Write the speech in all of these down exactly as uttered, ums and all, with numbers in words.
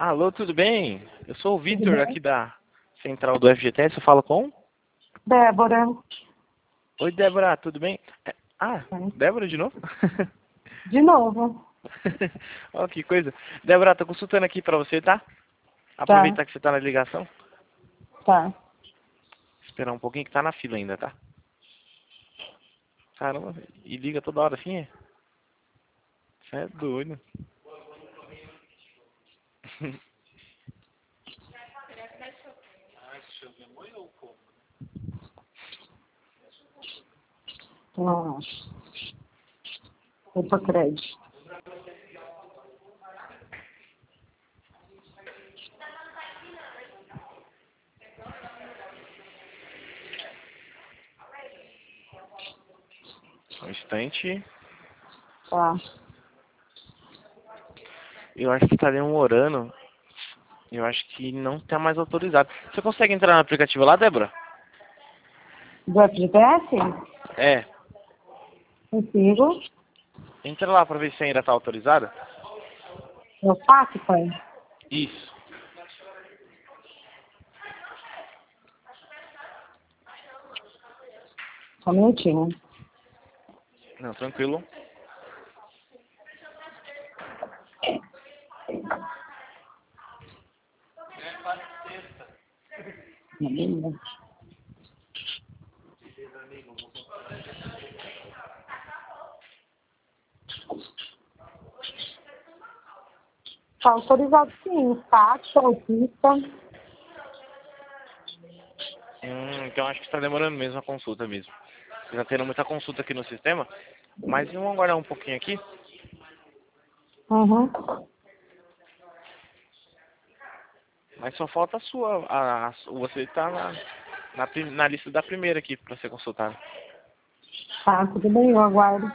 Alô, tudo bem? Eu sou o Tudo Vitor, bem? aqui da Central do F G T S. Eu falo com? Débora. Oi, Débora, tudo bem? É, Ah, Oi. Débora de novo? De novo. Ó, que coisa. Débora, tô consultando aqui pra você, tá? Tá, Aproveitar que você tá na ligação. tá. Esperar um pouquinho que tá na fila ainda, tá? Caramba, e liga toda hora assim, é? Você é doido. Não. Opa, crédito. Um instante. Tá. Eu acho que tá demorando. Eu acho que não tá mais autorizado. Você consegue entrar no aplicativo lá, Débora? Do F G T S? É. Consigo. Entra lá pra ver se ainda tá autorizada. Eu faço, pai. Isso. Só um minutinho. Não, tranquilo. Beleza. Tá autorizado sim. Táxi, autista. Hum, então acho que está demorando mesmo a consulta mesmo. Está tendo muita consulta aqui no sistema, mas vamos aguardar um pouquinho aqui. Uhum. Mas só falta a sua. A, a- você está na, na, prim- na lista da primeira aqui para ser consultada. Tá, tudo bem, eu aguardo.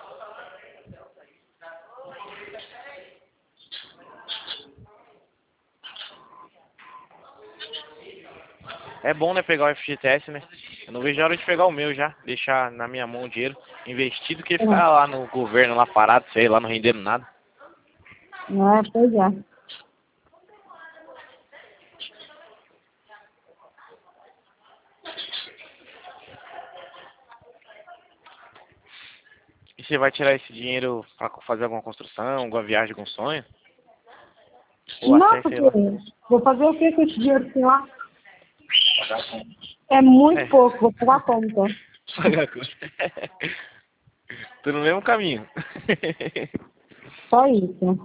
É bom, né, pegar o F G T S, né? Eu não vejo a hora de pegar o meu já, deixar na minha mão o dinheiro investido que ficar lá no governo, lá parado, sei lá, não rendendo nada. Não é, pois é. E você vai tirar esse dinheiro para fazer alguma construção, alguma viagem, algum sonho? Ou Não, até, sei porque lá. vou fazer o que com esse dinheiro que tem lá? É muito É. pouco, vou pagar a conta. Pagar a conta. Tô no mesmo caminho. Só isso.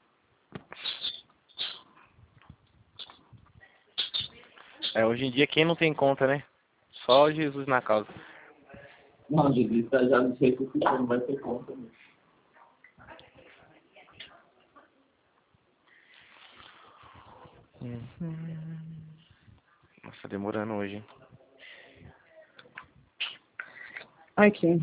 É, hoje em dia quem não tem conta, né? Só Jesus na causa. Não, Jesus tá já no jeito que você não vai ter conta. Né? Uhum. Nossa, demorando hoje, hein? Aqui.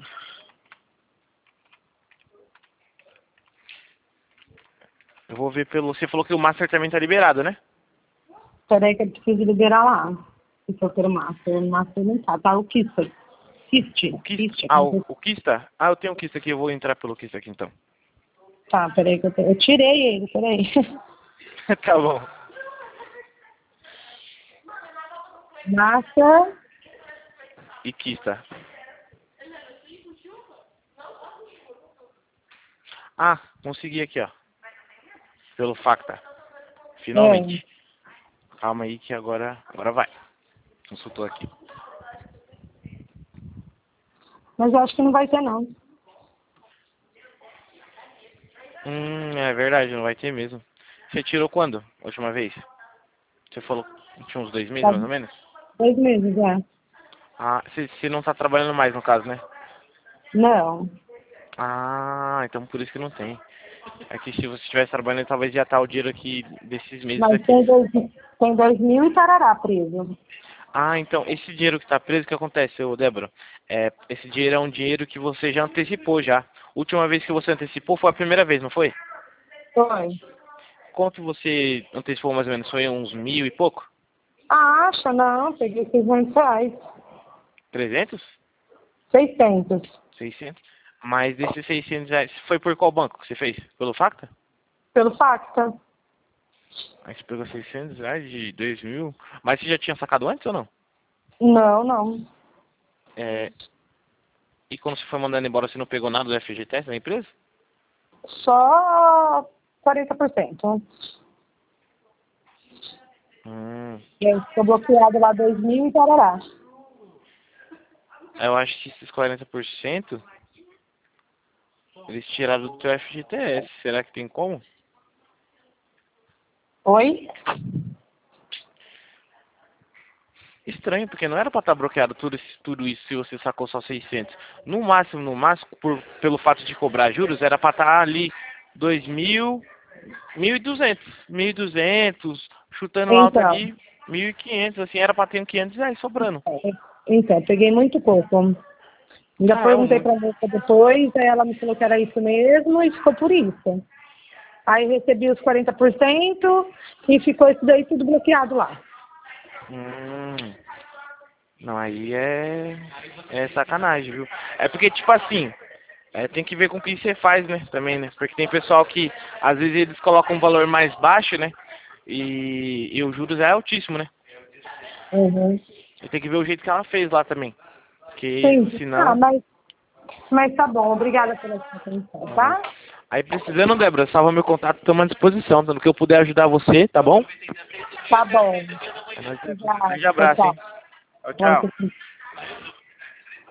Eu vou ver pelo... Você falou que o Master também tá liberado, né? Peraí que eu preciso liberar lá. Se for pelo Master. O Master não tá. Tá o Kista. Kist. O Kista... Kist. Ah, o, o Kista? Ah, eu tenho o Kista aqui, eu vou entrar pelo Kista aqui então. Tá, peraí que eu, te... eu tirei ele, peraí. Tá bom. Master. E Kista. Ah, consegui aqui, ó. Pelo Facta. É. Finalmente. Calma aí que agora... Agora vai. Consultou aqui. Mas eu acho que não vai ter, não. Hum, é verdade, não vai ter mesmo. Você tirou quando? A última vez? Você falou que tinha uns dois meses, Tá mais ou menos? dois meses, é. Ah, você, você não tá trabalhando mais, no caso, né? Não. Ah, então por isso que não tem. É que se você estivesse trabalhando, talvez já tá o dinheiro aqui desses meses Mas aqui. tem dois, tem dois mil e tarará preso. Ah, então, esse dinheiro que tá preso, o que acontece, ô Débora? É, esse dinheiro é um dinheiro que você já antecipou já. Última vez que você antecipou foi a primeira vez, não foi? Foi. Quanto você antecipou mais ou menos? Foi uns mil e pouco? Acha, não. Peguei seiscentos reais. Trezentos? Seiscentos. Seiscentos? Mas desses seiscentos reais, foi por qual banco que você fez? Pelo Facta? Pelo Facta. Aí você pegou seiscentos reais de dois mil. Mas você já tinha sacado antes ou não? Não, não. É... E quando você foi mandando embora, você não pegou nada do F G T S da empresa? Só quarenta por cento. Hum. E aí ficou bloqueado lá dois mil e tarará. Eu acho que esses quarenta por cento eles tiraram do teu F G T S. Será que tem como? Oi? Estranho, porque não era pra estar bloqueado tudo, esse, tudo isso se você sacou só seiscentos. No máximo, no máximo, por, pelo fato de cobrar juros, era pra estar ali dois mil, mil e duzentos. mil e duzentos, chutando alto Então, ali, mil e quinhentos, assim, era pra ter quinhentos reais sobrando. então, peguei muito pouco. Ainda Ah, é perguntei um... pra moça depois, aí ela me falou que era isso mesmo e ficou por isso. Aí recebi os quarenta por cento e ficou isso daí tudo bloqueado lá. Hum, não, aí é, é sacanagem, viu? É porque, tipo assim, é, tem que ver com o que você faz, né, também, né? Porque tem pessoal que, às vezes, eles colocam um valor mais baixo, né? E, e os juros é altíssimo, né? Uhum. E tem que ver o jeito que ela fez lá também. Porque, Entendi. Ah, senão... mas, mas tá bom. Obrigada pela sua atenção, Aí, tá? aí precisando, Débora, salva meu contato, estamos à disposição. Tanto que eu puder ajudar você, tá bom? Tá bom. É nóis. Um Obrigada. grande Tchau, abraço, hein? tchau. Tchau, Bom, tchau. tchau.